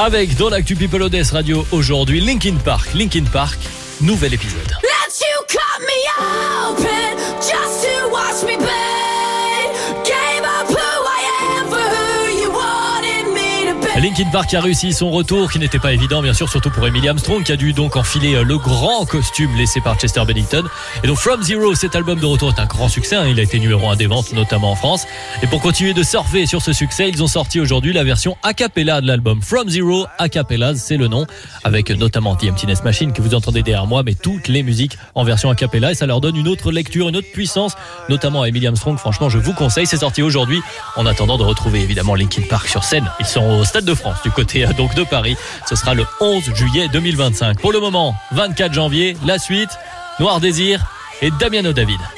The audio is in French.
Avec dans l'actu People ODS Radio aujourd'hui Linkin Park, nouvel épisode. Let you cut me open just to watch me bleed. Gave up who I am for who you wanted me to be. Linkin Park a réussi son retour qui n'était pas évident bien sûr, surtout pour Emily Armstrong qui a dû donc enfiler le grand costume laissé par Chester Bennington. Et donc From Zero, cet album de retour est un grand succès, il a été numéro 1 des ventes notamment en France. Et pour continuer de surfer sur ce succès, ils ont sorti aujourd'hui la version a cappella de l'album. From Zero a cappella, c'est le nom, avec notamment The Emptiness Machine que vous entendez derrière moi, mais toutes les musiques en version a cappella et ça leur donne une autre lecture, une autre puissance, notamment à Emily Armstrong. Franchement, je vous conseille, c'est sorti aujourd'hui. En attendant de retrouver évidemment Linkin Park sur scène, ils sont au Stade de France du côté donc de Paris. Ce sera le 11 juillet 2025. Pour le moment, 24 janvier, la suite, Noir Désir et Damiano David.